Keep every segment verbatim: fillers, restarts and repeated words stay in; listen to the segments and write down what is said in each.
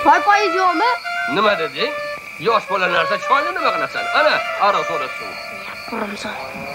Choy poyiz yo'qmi? Nima deding? Yosh bola narsa choyni nima qilasan? Ana, aro so'rasin. Qo'rimson.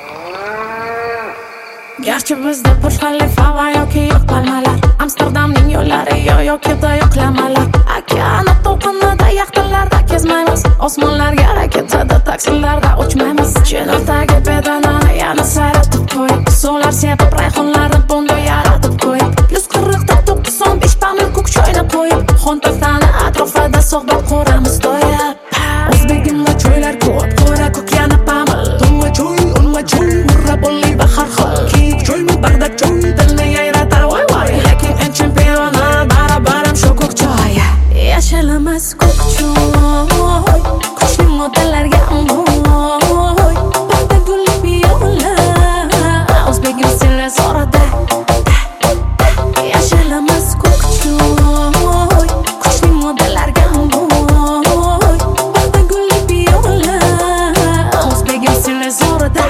Garchi bizda Burj Khalifa va yoki yo'q palmalar, Amsterdamning yo'llari yo yo'qda yo'qlamalar, okean to'lqinida yaxtalarda kezmaymiz, osmonlarga raketada taksilarda uchmaymiz, chenotdagi pedonani yana sayratib qo'yib, suvlar sepib rayhonlarni bondo yaratib qo'yib, yuz qirqda to'qson besh pamir ko'k choyni qo'yib, xontaxtani atrofida so'hbat quramiz do'yib. O'zbegimda choylar ko'p, qo'ra ko'k yana pamir, unma choy, unma choy, murra bo'lli va har xil. Choymi bardak choy, dilni yayratar voy voy, lekin en chempioni barabarim shu ko'k choy. Yashalamaz ko'k choy, kuchli modellarga bo'y, paxta gulli piyola, o'zbegim sirli so'rada. Yashalamaz ko'k choy, kuchli modellarga bo'y, paxta gulli piyola, o'zbegim sirli so'rada.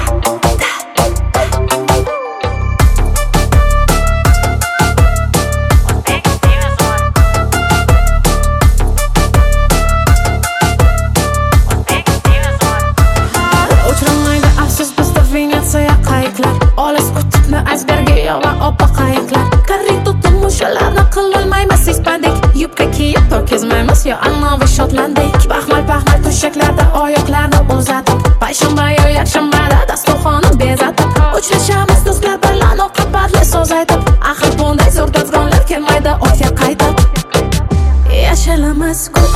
Olis qutbni icebergi va oppa qayiqlar, karrito to'mushalarni qilolmaymiz ispadik, yubka kiyib to'kezmaymiz yo annovi shotlandik, baxmal-baxmal to'shaklarda oyoqlarni uzatib, payshanba yo yakshanbada dasturxonni bezatib, uchrashamiz do'stlar bilan oqibatli so'z aytib, axir bunday zo'r davronlar kelmaydi ortga qaytib. Yashalamaz ko'k